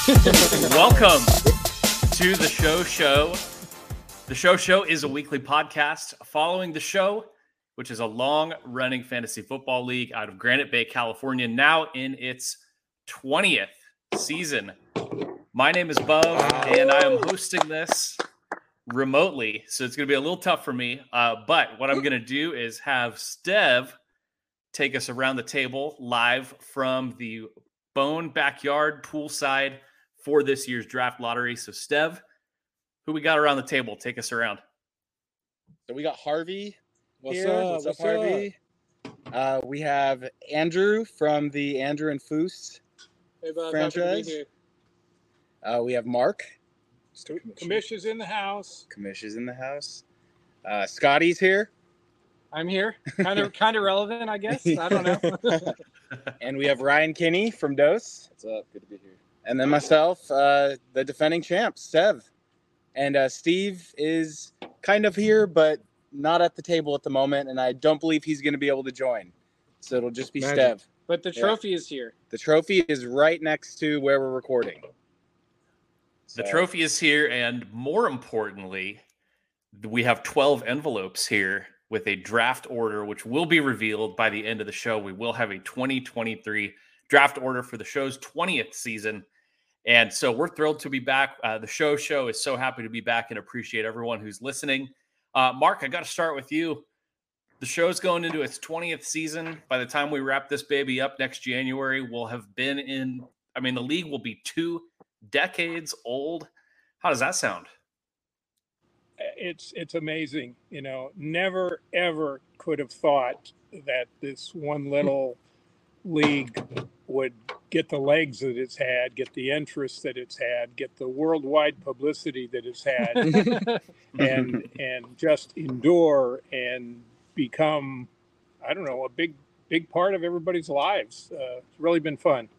Welcome to the Show. The Show is a weekly podcast following the show, which is a long-running fantasy football league out of Granite Bay, California, now in its 20th season. My name is Bub, and I am hosting this remotely, so it's going to be a little tough for me. But what I'm going to do is have Stev take us around the table live from the Bone Backyard Poolside for this year's draft lottery. So, Stev, who we got around the table? Take us around. So we got Harvey. What's here. up? What's up, Harvey? We have Andrew from the Andrew and Foose franchise. We have Mark. Commish is in the house. Commish is in the house. Scotty's here. I'm here. Kind of relevant, I guess. I don't know. And we have Ryan Kinney from Dose. What's up? Good to be here. And then myself, the defending champ, Stev. And Steve is kind of here, but not at the table at the moment. And I don't believe he's going to be able to join. So it'll just be Stev. But the trophy is here. The trophy is right next to where we're recording. The trophy is here, and more importantly, we have 12 envelopes here with a draft order, which will be revealed by the end of the show. We will have a 2023 draft order for the show's 20th season. And so we're thrilled to be back. The show is so happy to be back and appreciate everyone who's listening. Mark, I got to start with you. The show's going into its 20th season. By the time we wrap this baby up next January, we'll have been the league will be 2 decades old. How does that sound? It's amazing. Never, ever could have thought that this one little league would get the legs that it's had, get the interest that it's had, get the worldwide publicity that it's had, and just endure and become, I don't know, a big part of everybody's lives. It's really been fun.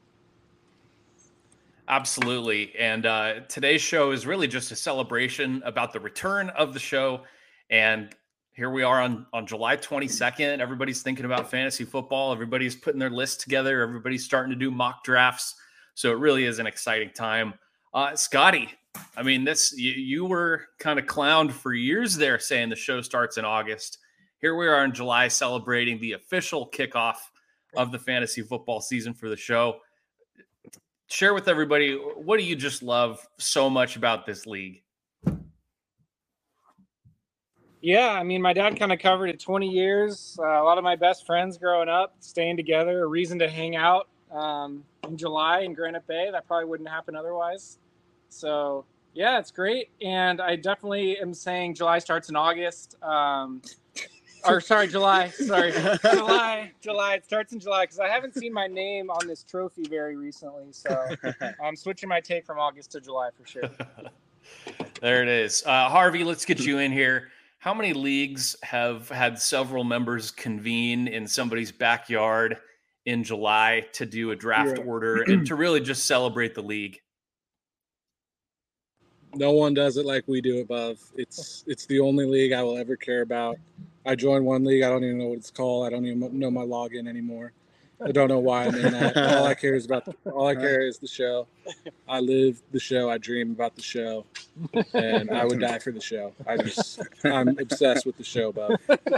Absolutely. And today's show is really just a celebration about the return of the show. And here we are on July 22nd. Everybody's thinking about fantasy football. Everybody's putting their list together. Everybody's starting to do mock drafts. So it really is an exciting time. Scotty, you were kind of clowned for years there saying the show starts in August. Here we are in July celebrating the official kickoff of the fantasy football season for the show. Share with everybody, what do you just love so much about this league? Yeah, my dad kind of covered it 20 years. A lot of my best friends growing up, staying together, a reason to hang out in July in Granite Bay. That probably wouldn't happen otherwise. So, yeah, it's great. And I definitely am saying July starts in August. July. July. It starts in July because I haven't seen my name on this trophy very recently. So I'm switching my take from August to July for sure. There it is. Harvey, let's get you in here. How many leagues have had several members convene in somebody's backyard in July to do a draft order and to really just celebrate the league? No one does it like we do it, Bub. It's the only league I will ever care about. I joined one league. I don't even know what it's called. I don't even know my login anymore. I don't know why I'm in that. All I care is the show. I live the show. I dream about the show, and I would die for the show. I'm obsessed with the show, Bub.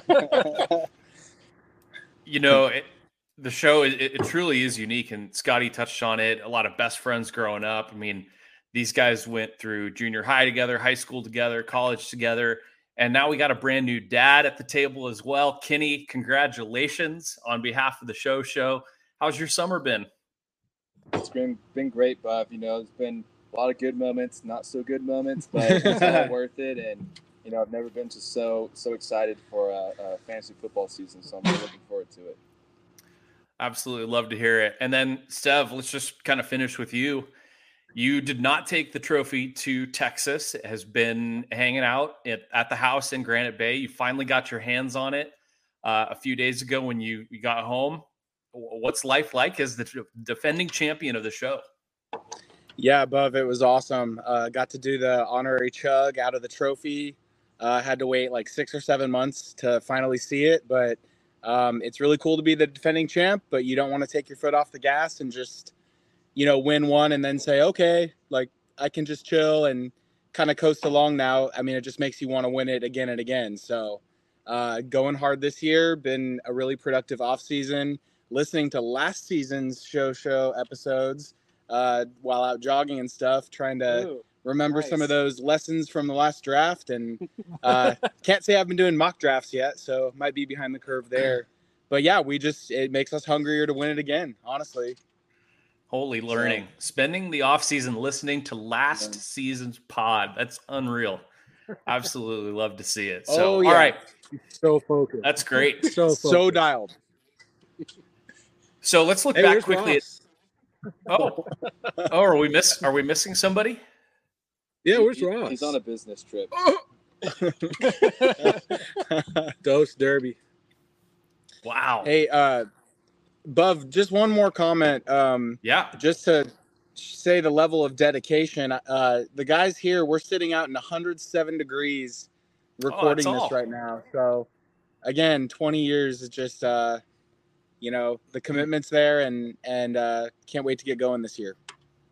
The show it truly is unique, and Scotty touched on it. A lot of best friends growing up. These guys went through junior high together, high school together, college together. And now we got a brand new dad at the table as well. Kenny, congratulations on behalf of the show. How's your summer been? It's been great, Bob. It's been a lot of good moments, not so good moments, but it's all worth it. And, I've never been just so excited for a fantasy football season. So I'm really looking forward to it. Absolutely love to hear it. And then, Stev, let's just kind of finish with you. You did not take the trophy to Texas. It has been hanging out at the house in Granite Bay. You finally got your hands on it a few days ago when you got home. What's life like as the defending champion of the show? Yeah, Bub, it was awesome. Got to do the honorary chug out of the trophy. Had to wait like 6 or 7 months to finally see it. But it's really cool to be the defending champ, but you don't want to take your foot off the gas and just win one and then say, okay, like I can just chill and kind of coast along now. I mean, it just makes you want to win it again and again. So going hard this year, been a really productive off season. Listening to last season's show episodes while out jogging and stuff, trying to remember some of those lessons from the last draft. And can't say I've been doing mock drafts yet, so might be behind the curve there. But yeah, it makes us hungrier to win it again, honestly. Holy learning. Spending the off season listening to last season's pod. That's unreal. Absolutely love to see it. So, all right. So focused. That's great. So dialed. So let's look back quickly. Are we missing somebody? Yeah, where's Ross? He's on a business trip. Dose Derby. Wow. Hey, Buv, just one more comment. Just to say the level of dedication. The guys here, we're sitting out in 107 degrees recording this right now. So, again, 20 years is just, the commitment's there, and can't wait to get going this year.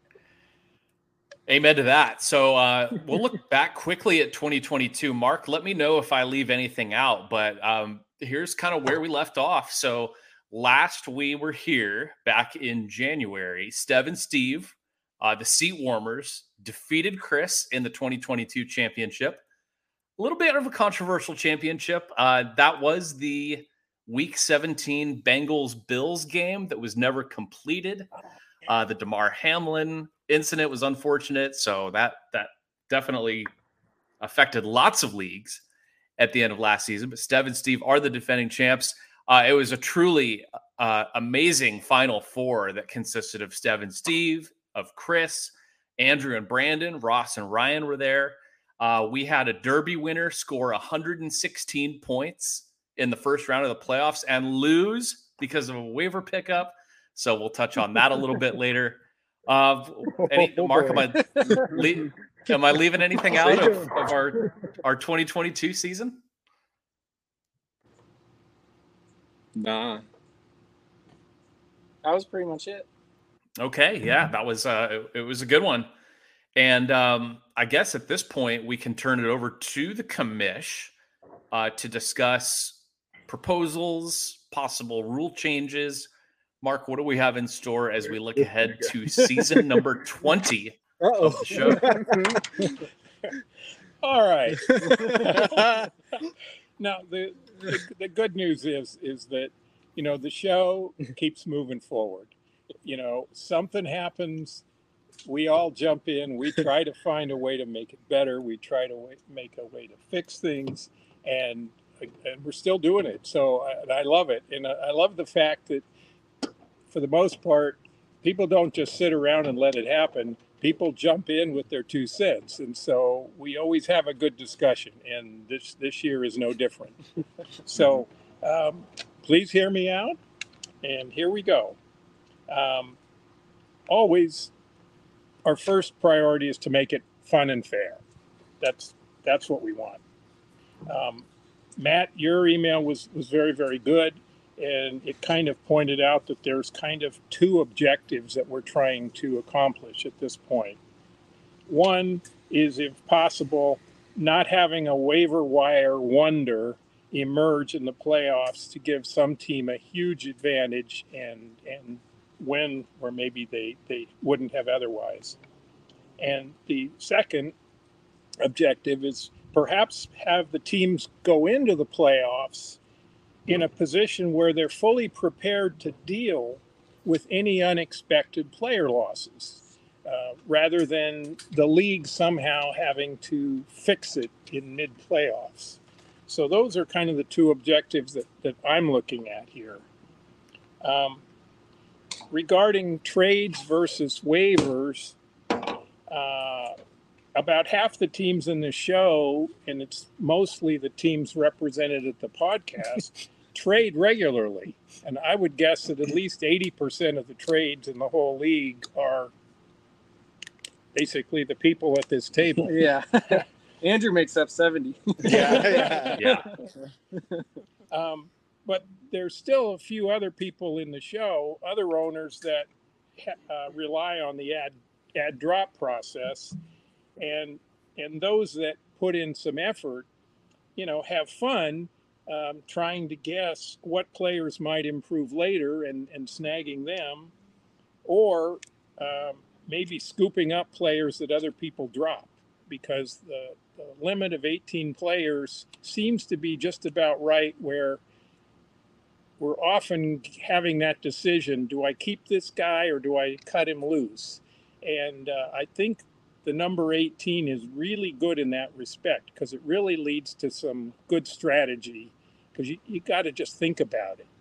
Amen to that. So we'll look back quickly at 2022. Mark, let me know if I leave anything out, but here's kind of where we left off. So last we were here back in January, Stev and Steve, the seat warmers, defeated Chris in the 2022 championship. A little bit of a controversial championship. That was the Week 17 Bengals-Bills game that was never completed. The Damar Hamlin incident was unfortunate, so that definitely affected lots of leagues at the end of last season. But Stev and Steve are the defending champs. It was a truly amazing Final Four that consisted of Stev and Steve, of Chris, Andrew and Brandon, Ross and Ryan were there. We had a Derby winner score 116 points in the first round of the playoffs and lose because of a waiver pickup. So we'll touch on that a little bit later. Mark, am I leaving anything out of our 2022 season? Nah. That was pretty much it. Okay, yeah, that was it was a good one. And I guess at this point we can turn it over to the commish to discuss proposals, possible rule changes. Mark, what do we have in store as we look ahead to season number 20 of the show? All right. Now, the good news is that, the show keeps moving forward. Something happens, we all jump in, we try to find a way to make it better, we try to make a way to fix things, and we're still doing it. So I love it. And I love the fact that, for the most part, people don't just sit around and let it happen. People jump in with their 2 cents. And so we always have a good discussion. And this year is no different. So please hear me out. And here we go. Always, our first priority is to make it fun and fair. That's what we want. Matt, your email was very, very good. And it kind of pointed out that there's kind of 2 objectives that we're trying to accomplish at this point. One is, if possible, not having a waiver wire wonder emerge in the playoffs to give some team a huge advantage and win where maybe they wouldn't have otherwise. And the second objective is perhaps have the teams go into the playoffs in a position where they're fully prepared to deal with any unexpected player losses, rather than the league somehow having to fix it in mid-playoffs. So those are kind of the 2 objectives that I'm looking at here. Regarding trades versus waivers, about half the teams in the show, and it's mostly the teams represented at the podcast, trade regularly. And I would guess that at least 80% of the trades in the whole league are basically the people at this table. Yeah. Andrew makes up 70. Yeah. But there's still a few other people in the show, other owners that rely on the add drop process, and those that put in some effort, have fun trying to guess what players might improve later and snagging them, or maybe scooping up players that other people drop, because the limit of 18 players seems to be just about right, where we're often having that decision: do I keep this guy or do I cut him loose? And I think the number 18 is really good in that respect, because it really leads to some good strategy, because you got to just think about it.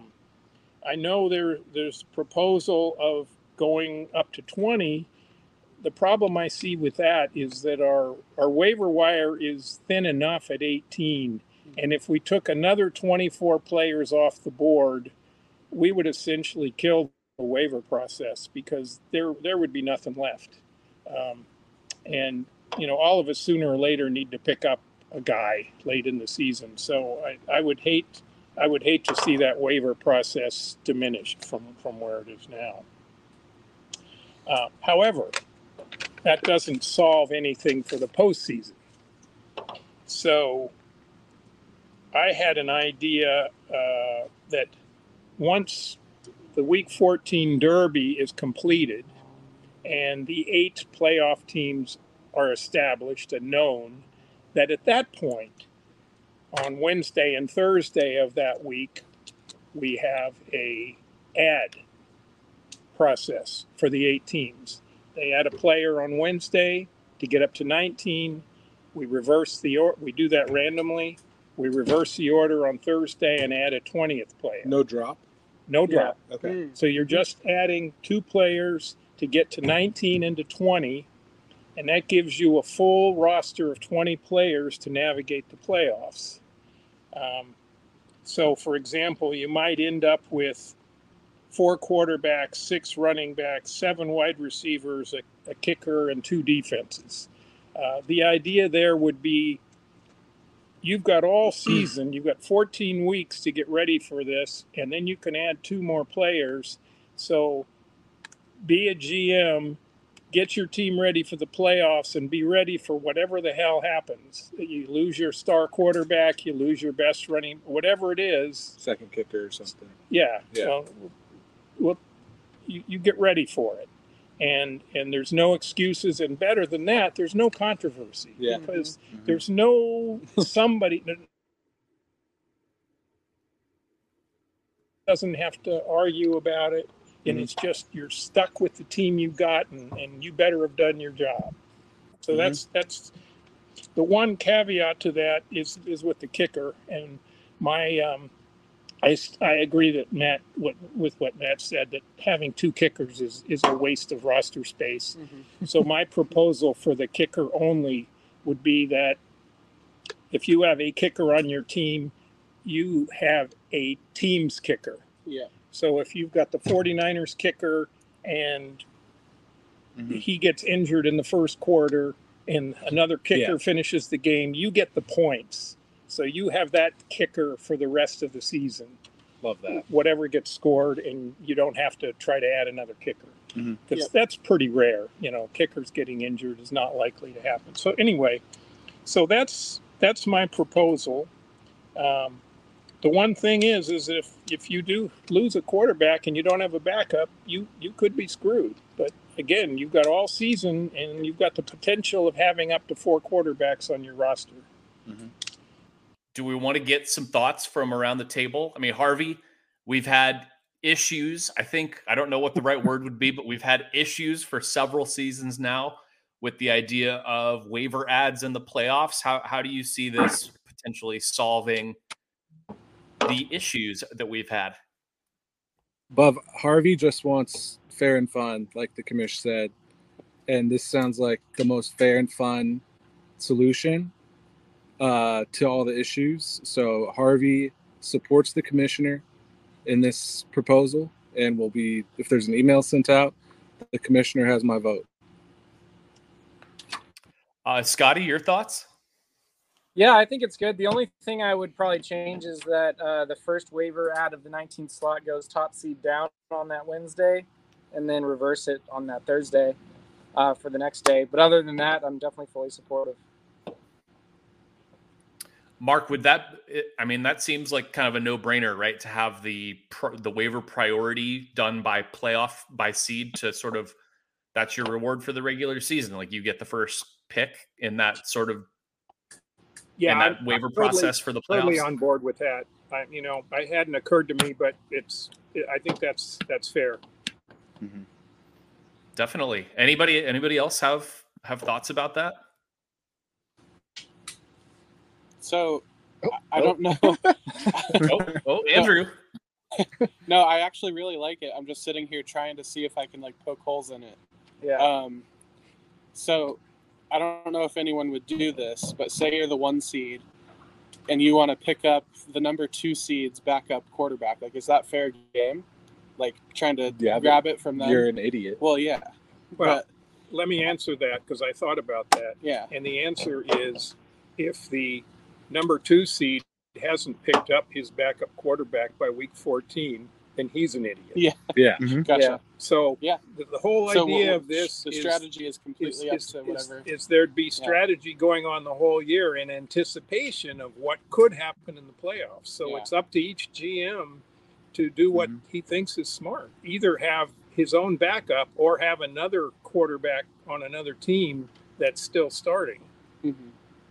I know there's proposal of going up to 20. The problem I see with that is that our waiver wire is thin enough at 18. And if we took another 24 players off the board, we would essentially kill the waiver process, because there would be nothing left. And all of us sooner or later need to pick up a guy late in the season. So I would hate to see that waiver process diminished from where it is now. However, that doesn't solve anything for the postseason. So I had an idea that once the Week 14 Derby is completed and the 8 playoff teams are established and known, that at that point, on Wednesday and Thursday of that week, we have a add process for the 8 teams. They add a player on Wednesday to get up to 19. We reverse we do that randomly. We reverse the order on Thursday and add a 20th player. No drop? No drop. Yeah. Okay. So you're just adding 2 players to get to 19 into 20, and that gives you a full roster of 20 players to navigate the playoffs. So, for example, you might end up with 4 quarterbacks, 6 running backs, 7 wide receivers, a kicker, and 2 defenses. The idea there would be, you've got all season, you've got 14 weeks to get ready for this, and then you can add 2 more players. So be a GM, get your team ready for the playoffs, and be ready for whatever the hell happens. You lose your star quarterback, you lose your best running, whatever it is. Second kicker or something. Yeah. Yeah. Well, you get ready for it. And there's no excuses, and better than that, there's no controversy. Yeah. Because there's no somebody doesn't have to argue about it, and it's just you're stuck with the team you got, and you better have done your job. So that's the one caveat to that is with the kicker. And my I agree that with what Matt said, that having 2 kickers is a waste of roster space. So my proposal for the kicker only would be that if you have a kicker on your team, you have a team's kicker. Yeah. So if you've got the 49ers kicker and he gets injured in the first quarter and another kicker finishes the game, you get the points. So you have that kicker for the rest of the season. Love that. Whatever gets scored, and you don't have to try to add another kicker. Because that's pretty rare. Kickers getting injured is not likely to happen. So anyway, so that's my proposal. The one thing is if you do lose a quarterback and you don't have a backup, you could be screwed. But again, you've got all season, and you've got the potential of having up to 4 quarterbacks on your roster. Do we want to get some thoughts from around the table? I mean, Harvey, we've had issues. I don't know what the right word would be, but we've had issues for several seasons now with the idea of waiver ads in the playoffs. How do you see this potentially solving the issues that we've had? Bub, Harvey just wants fair and fun, like the commish said. And this sounds like the most fair and fun solution to all the issues. So Harvey supports the commissioner in this proposal, and will be, if there's an email sent out, the commissioner has my vote. Scotty, your thoughts? Yeah, I think it's good. The only thing I would probably change is that the first waiver out of the 19th slot goes top seed down on that Wednesday. and then reverse it on that Thursday for the next day. But other than that, I'm definitely fully supportive. Mark, that seems like kind of a no-brainer, right? To have the waiver priority done by playoff, by seed, to sort of, that's your reward for the regular season. Like, you get the first pick in that sort of, waiver process for the playoffs. Totally on board with that. I hadn't occurred to me, but I think that's fair. Mm-hmm. Definitely. Anybody else have thoughts about that? So, I don't know. Andrew. No, I actually really like it. I'm just sitting here trying to see if I can poke holes in it. Yeah. So, I don't know if anyone would do this, but say you're the 1 seed and you want to pick up the number 2 seed's backup quarterback. Is that fair game? Trying to grab it from them? You're an idiot. Well, yeah. Well, let me answer that, because I thought about that. Yeah. And the answer is, if the number 2 seed hasn't picked up his backup quarterback by week 14, then he's an idiot. Yeah. Yeah. Mm-hmm. Gotcha. Yeah. So Yeah. the whole idea of this the is, strategy is completely up to whatever. is there'd be strategy going on the whole year in anticipation of what could happen in the playoffs. So it's up to each GM to do what he thinks is smart. Either have his own backup or have another quarterback on another team that's still starting. Mm-hmm.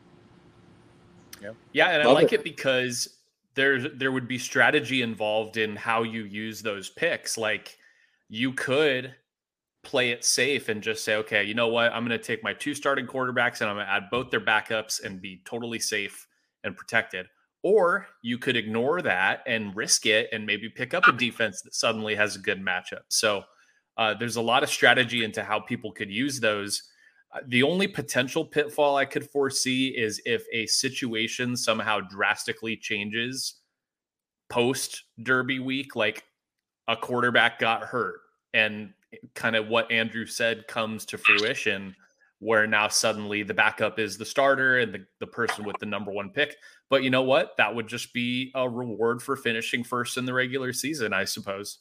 Yeah, and I like it because there would be strategy involved in how you use those picks. Like, you could play it safe and just say, okay, you know what? I'm going to take my 2 starting quarterbacks and I'm going to add both their backups and be totally safe and protected. Or you could ignore that and risk it and maybe pick up a defense that suddenly has a good matchup. So there's a lot of strategy into how people could use those. The only potential pitfall I could foresee is if a situation somehow drastically changes post Derby week, like a quarterback got hurt and kind of what Andrew said comes to fruition, where now suddenly the backup is the starter and the person with the number 1 pick. But you know what? That would just be a reward for finishing first in the regular season, I suppose.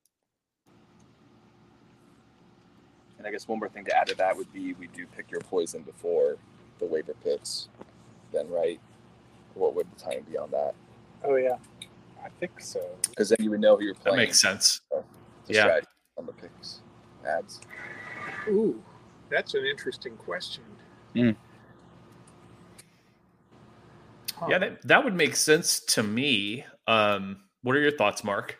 And I guess one more thing to add to that would be, we do pick your poison before the waiver picks then, right? What would the time be on that? Oh, yeah. I think so. Because then you would know who you're That playing. makes sense. So the Yeah. strategy on the picks ads. Ooh, that's an interesting question. Yeah, that would make sense to me. What are your thoughts, Mark?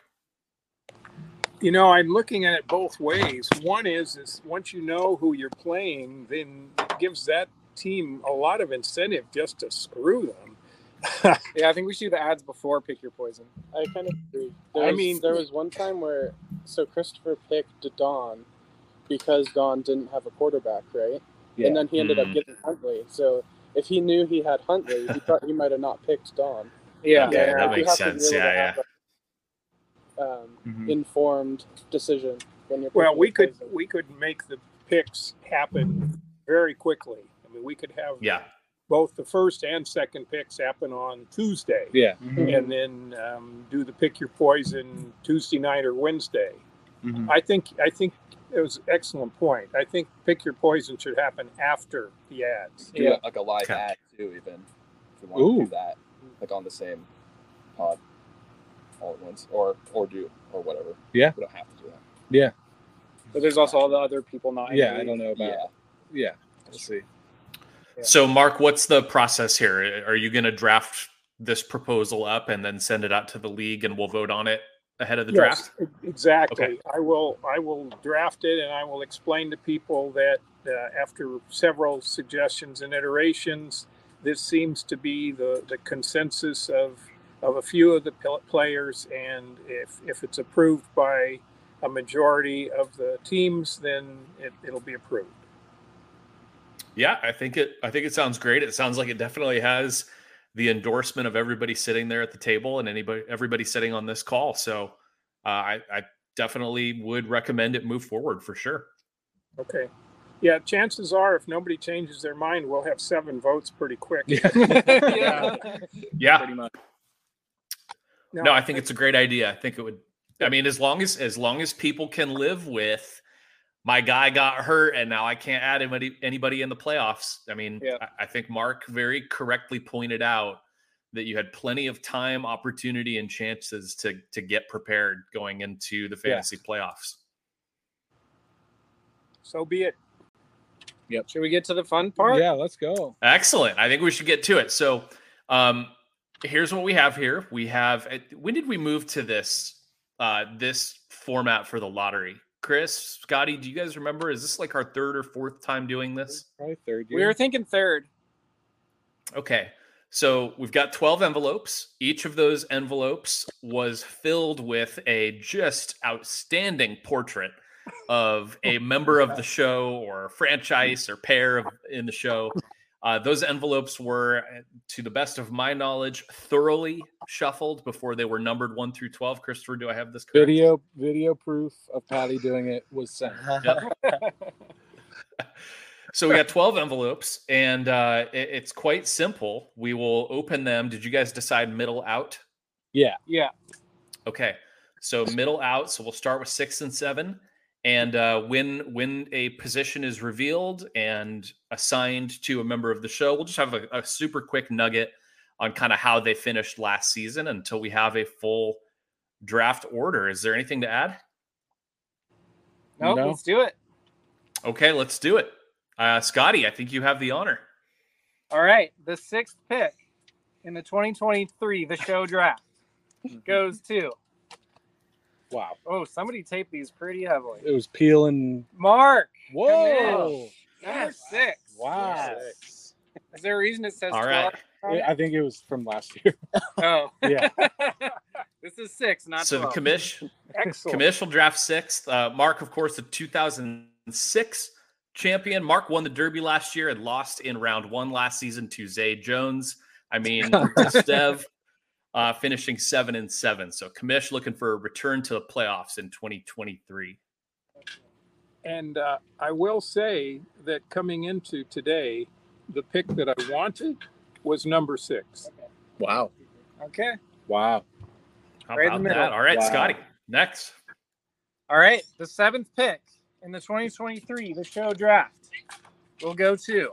I'm looking at it both ways. One is once you know who you're playing, then it gives that team a lot of incentive just to screw them. Yeah, I think we should do the ads before pick your poison. I kind of agree. There was one time where Christopher picked Don because Don didn't have a quarterback, right? Yeah. And then he ended up getting Huntley. So if he knew he had Huntley, he thought he might have not picked Don. Yeah. Okay, that You makes have to be sense. able to Yeah. have informed decision when you're Well, picking your poison. we could make the picks happen very quickly. I mean, we could have Yeah. both the first and second picks happen on Tuesday. Yeah. And then do the pick your poison Tuesday night or Wednesday. Mhm. I think it was an excellent point. I think pick your poison should happen after the ads. Do like a live Okay. ad too, even if you want to Ooh. do that, on the same pod all at once, or whatever. Yeah. We don't have to do that. But there's also all the other people not. in the Yeah, I league. don't know about. Yeah, we'll see. So, Mark, what's the process here? Are you going to draft this proposal up and then send it out to the league, and we'll vote on it ahead of the draft? Yes, exactly. Okay. I will draft it, and I will explain to people that after several suggestions and iterations, this seems to be the consensus of a few of the players, and if it's approved by a majority of the teams, then it'll be approved. Yeah, I think it sounds great. It sounds like it definitely has the endorsement of everybody sitting there at the table and everybody sitting on this call. So I definitely would recommend it move forward for sure. Okay. Yeah, chances are if nobody changes their mind, we'll have 7 votes pretty quick. Yeah. Pretty much. No, I think it's a great idea. I think it would I mean, as long as people can live with my guy got hurt and now I can't add anybody in the playoffs. I mean, Yeah. I think Mark very correctly pointed out that you had plenty of time, opportunity, and chances to get prepared going into the fantasy playoffs. So be it. Should we get to the fun part? Yeah, let's go. Excellent. I think we should get to it. So here's what we have here. We have, when did we move to this format for the lottery? Chris, Scotty, do you guys remember? Is this like our third or fourth time doing this? Probably third year. We were thinking third. Okay. So we've got 12 envelopes. Each of those envelopes was filled with a just outstanding portrait of a member of the show or franchise or pair in the show. Those envelopes were, to the best of my knowledge, thoroughly shuffled before they were numbered 1 through 12. Christopher, do I have this correct? Video proof of Patty doing it was sent. So we got 12 envelopes, and it's quite simple. We will open them. Did you guys decide middle out? Yeah. Yeah. Okay. So middle out. So we'll start with 6 and 7. And when a position is revealed and assigned to a member of the show, we'll just have a super quick nugget on kind of how they finished last season until we have a full draft order. Is there anything to add? No, let's do it. Okay, let's do it. Scotty, I think you have the honor. All right. The 6th pick in the 2023 The Show Draft goes to. Wow. Oh, somebody taped these pretty heavily. It was peeling. Mark. Whoa. Number 6. Wow. Is there a reason it says All 12? right. I think it was from last year. Oh. Yeah. This is 6, not So 12. the commish Excellent. will draft 6th. Mark, of course, the 2006 champion. Mark won the Derby last year and lost in round 1 last season to Zay Jones. I mean, Stev finishing 7 and 7. So commish looking for a return to the playoffs in 2023. And I will say that coming into today, the pick that I wanted was number 6. Wow. Okay. Wow. How Right in about the middle. that? All right, Wow. Scotty, next. All right. The 7th pick in the 2023 The Show Draft will go to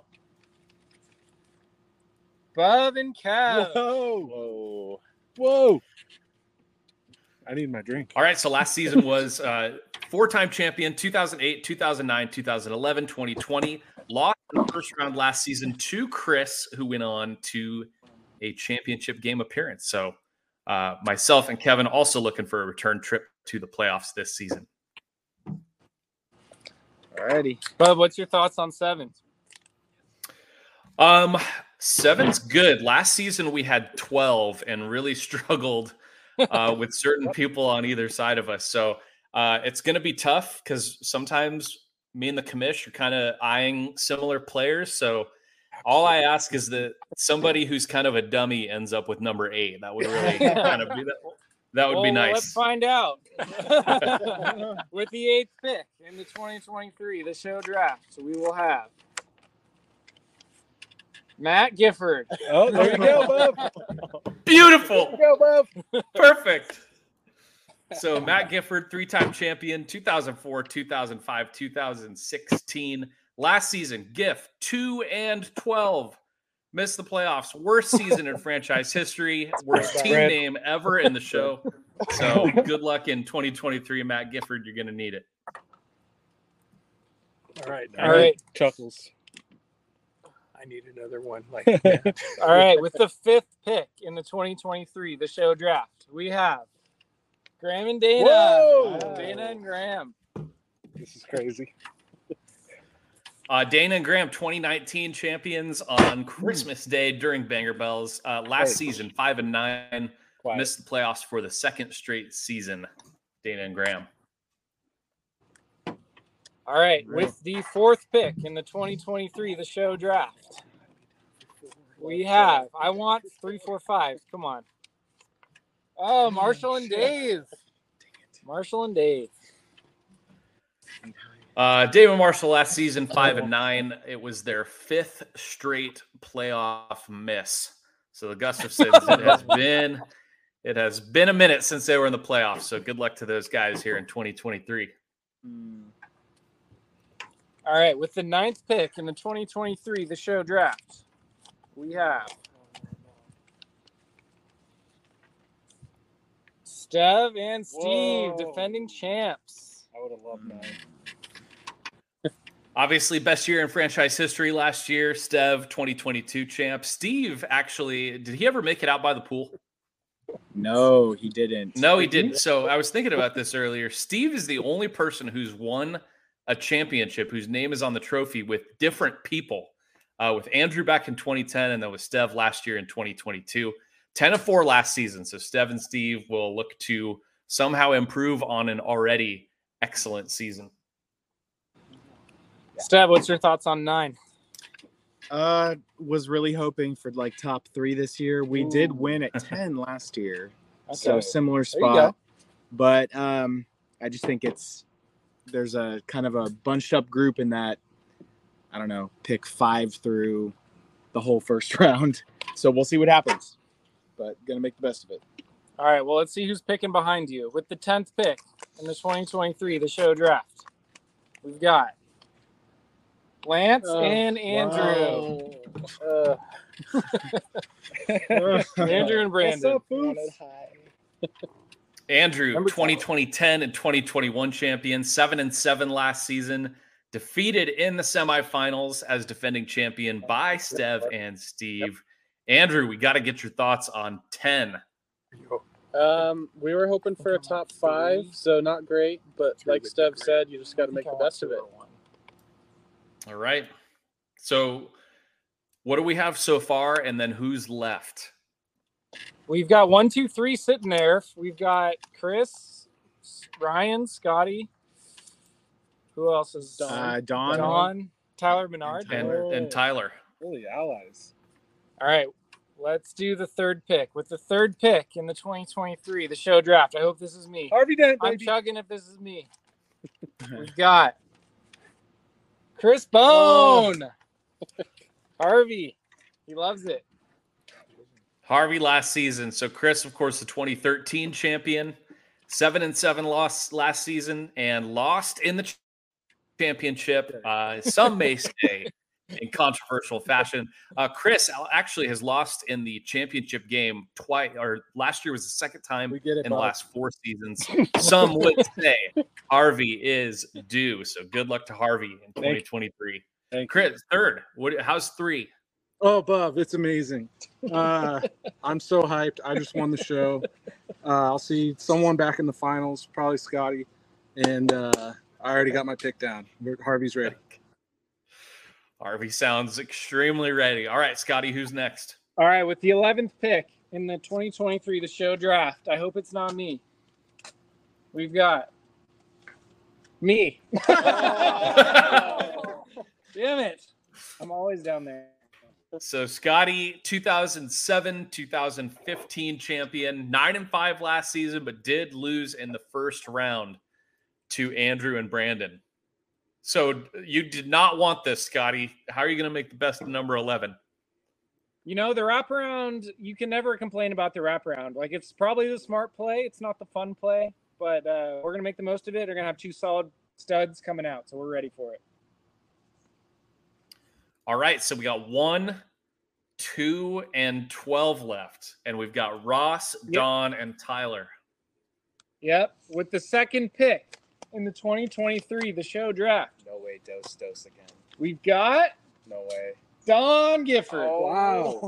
Bub and Kev. Whoa. Whoa. I need my drink. All right, so last season was 4-time champion, 2008, 2009, 2011, 2020. Lost in the first round last season to Chris, who went on to a championship game appearance. So myself and Kevin also looking for a return trip to the playoffs this season. Alrighty. Bub, what's your thoughts on 7? 7's good. Last season we had 12 and really struggled with certain people on either side of us. So it's going to be tough because sometimes me and the commish are kind of eyeing similar players. So all I ask is that somebody who's kind of a dummy ends up with number 8. That would really kind of be that. That would be nice. Let's find out. With the 8th pick in the 2023 The Show Draft, so we will have Matt Gifford. Oh, there you go, Bub. Beautiful. There you go, Bub. Perfect. So Matt Gifford, 3-time champion, 2004, 2005, 2016. Last season, Giff, 2 and 12. Missed the playoffs. Worst season in franchise history. Worst team name ever in the show. So good luck in 2023, Matt Gifford. You're going to need it. All right. All right. Chuckles. I need another one like that. All right. With the 5th pick in the 2023 The Show Draft, we have Graham and Dana. Whoa. Dana and Graham. This is crazy. Dana and Graham, 2019 champions on Christmas Day during Banger Bells. Last season, 5 and 9. Quiet. Missed the playoffs for the 2nd straight season. Dana and Graham. All right. With the 4th pick in the 2023 The Show Draft, we have, I want 3, 4, 5. Come on. Oh, Marshall and Dave. Marshall and Dave. David Marshall last season, 5 and 9. It was their 5th straight playoff miss. So the Gustafsons, It has been a minute since they were in the playoffs, so good luck to those guys here in 2023. All right, with the 9th pick in the 2023 The Show Draft, we have Stev and Steve, Whoa. defending champs. I would have loved 9. Obviously, best year in franchise history last year. Stev, 2022 champ. Steve, actually, did he ever make it out by the pool? No, he didn't. No, he didn't. So I was thinking about this earlier. Steve is the only person who's won a championship whose name is on the trophy with different people. With Andrew back in 2010, and then with Stev last year in 2022. 10-4 last season. So Stev and Steve will look to somehow improve on an already excellent season. Stev, what's your thoughts on 9? Was really hoping for like top 3 this year. We did win at 10 last year. So Okay. similar There you go. spot. But I just think there's a kind of a bunched up group in that, I don't know, pick 5 through the whole first round. So we'll see what happens. But gonna make the best of it. All right, well, let's see who's picking behind you. With the 10th pick in the 2023 The Show Draft, we've got Lance and Andrew. Andrew and Brandon. Andrew, Number 2010 and 2021 champion, 7-7 last season, defeated in the semifinals as defending champion by Stev and Steve. Andrew, we got to get your thoughts on 10. We were hoping for a top 5, so not great, but like Stev said, you just got to make the best of it. All right. So what do we have so far, and then who's left? We've got 1, 2, 3 sitting there. We've got Chris, Ryan, Scotty. Who else is Don. Don, Tyler Menard. And Tyler. Really allies. All right, let's do the 3rd pick. With the 3rd pick in the 2023 The Show Draft, I hope this is me. Harvey Dent, I'm baby. chugging if this is me. We've got Chris Bone. Harvey. He loves it. Harvey last season. So Chris, of course, the 2013 champion, 7-7 loss last season, and lost in the championship. Some may say in controversial fashion. Chris actually has lost in the championship game twice, or last year was the second time We get it, in the Bob. last 4 seasons. Some would say Harvey is due. So good luck to Harvey in 2023. Thank you. Chris, 3rd. How's 3? Oh, Bob, it's amazing. I'm so hyped. I just won the show. I'll see someone back in the finals, probably Scotty. And I already got my pick down. Harvey's ready. Harvey sounds extremely ready. All right, Scotty, who's next? All right, with the 11th pick in the 2023 The Show Draft, I hope it's not me. We've got me. Damn it. I'm always down there. So Scotty, 2007, 2015 champion, 9-5 last season, but did lose in the first round to Andrew and Brandon. So you did not want this, Scotty. How are you going to make the best of number 11? You know, the wraparound, you can never complain about the wraparound. Like, it's probably the smart play. It's not the fun play, but we're going to make the most of it. They're going to have 2 solid studs coming out, so we're ready for it. All right, so we got 1, 2, and 12 left. And we've got Ross, Don, and Tyler. Yep. With the 2nd pick in the 2023 The Show Draft, No way, dose again. we've got No way. Don Gifford. Wow.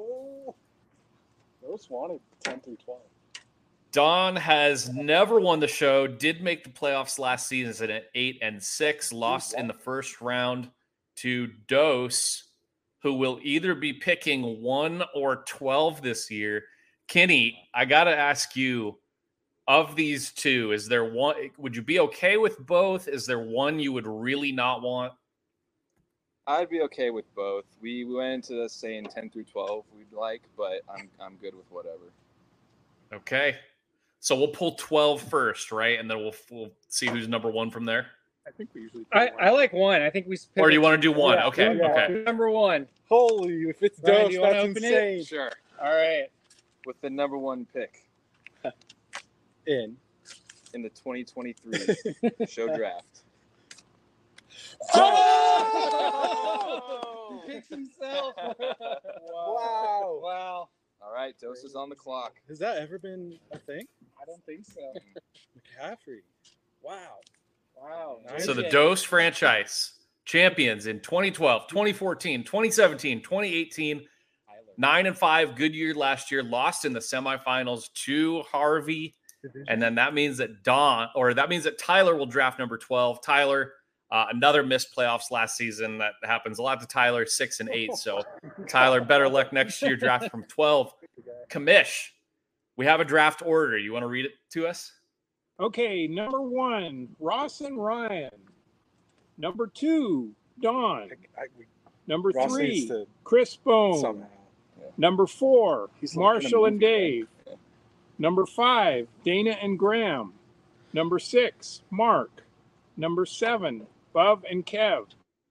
Most wanted 10 through 12. Don has never won the show, did make the playoffs last season at 8-6, lost in the first round to Dose, who will either be picking 1 or 12 this year. Kenny, I got to ask you, of these 2, is there one, would you be okay with both? Is there one you would really not want? I'd be okay with both. We went into this saying 10 through 12 we'd like, but I'm good with whatever. Okay. So we'll pull 12 first, right? And then we'll see who's number 1 from there. I think we usually I like 1. I think we Or do you want to do 1? Yeah, Okay. yeah. Okay. Number 1. Holy, if it's Ryan, do Dose, you wanna that's open it? insane. Sure. All right. With the number 1 pick In the 2023 show draft. Oh! He picks himself. Wow. Wow. All right, Dose is on the clock. Has that ever been a thing? I don't think so. McCaffrey. Wow. Wow. So the Dose franchise champions in 2012, 2014, 2017, 2018, 9-5, good year last year, lost in the semifinals to Harvey. And then that means that Tyler will draft number 12. Tyler, another missed playoffs last season. That happens a lot to Tyler, 6 and 8. So Tyler, better luck next year, draft from 12. Kamish, we have a draft order. You want to read it to us? Okay, number 1, Ross and Ryan. Number 2, Don. Number Ross 3, needs to Chris Bone. somehow. Number 4, He's like Marshall in a and movie, Dave. Number 5, Dana and Graham. Number 6, Mark. Number 7, Bub and Kev.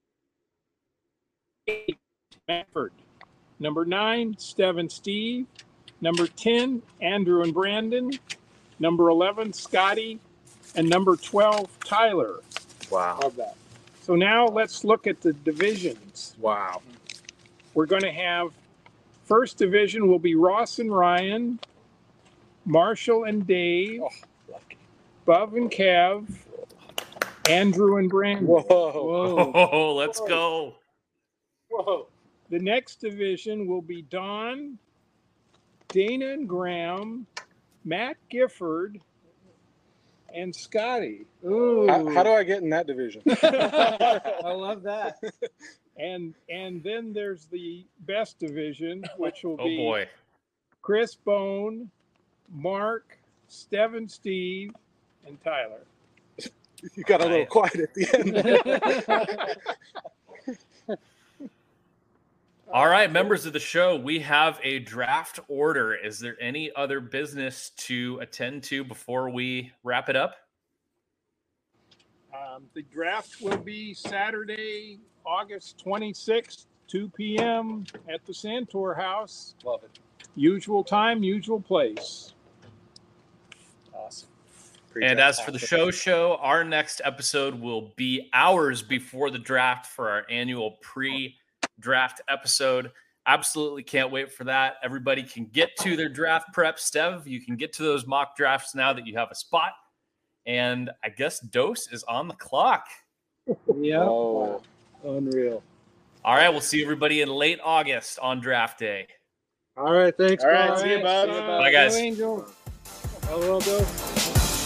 8, Manford. Number 9, Stev and Steve. Number 10, Andrew and Brandon. Number 11, Scotty. And number 12, Tyler. Wow. Love that. So now let's look at the divisions. Wow. We're going to have first division will be Ross and Ryan, Marshall and Dave, Bub and Kev, Andrew and Brandon. Whoa. Whoa. Oh, let's go. Whoa. The next division will be Don, Dana and Graham, Matt Gifford, and Scotty. Ooh. How do I get in that division? I love that. And then there's the best division, which will Oh, be boy. Chris Bone, Mark, Stev and Steve, and Tyler. You got a little quiet at the end. All right, members of the show, we have a draft order. Is there any other business to attend to before we wrap it up? The draft will be Saturday, August 26th, 2 p.m. at the Santor House. Love it. Usual time, usual place. Awesome. And as for the show, our next episode will be hours before the draft for our annual pre-draft episode. Absolutely can't wait for that. Everybody can get to their draft prep. Stev, you can get to those mock drafts now that you have a spot. And I guess Dose is on the clock. Yeah. Oh, Unreal. All right, we'll see everybody in late August on draft day. All right, thanks, All right, Bob. see you, bud. Bye, guys. Go Angels. Hello, Bill.